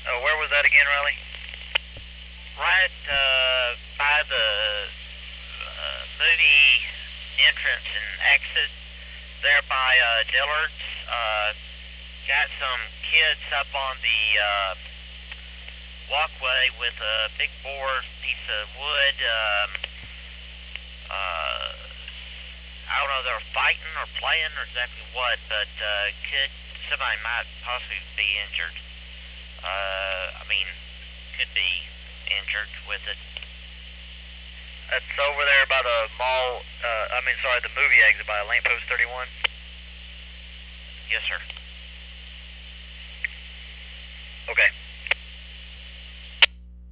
Where was that again, Riley? Right by the movie entrance and exit, there by Dillard's. Got some kids up on the walkway with a big board, piece of wood. I don't know if they were fighting or playing or exactly what, but somebody might possibly be injured. I mean, could be injured with it. That's over there by the mall. Sorry, the movie exit by Lamppost 31. Yes, sir. Okay.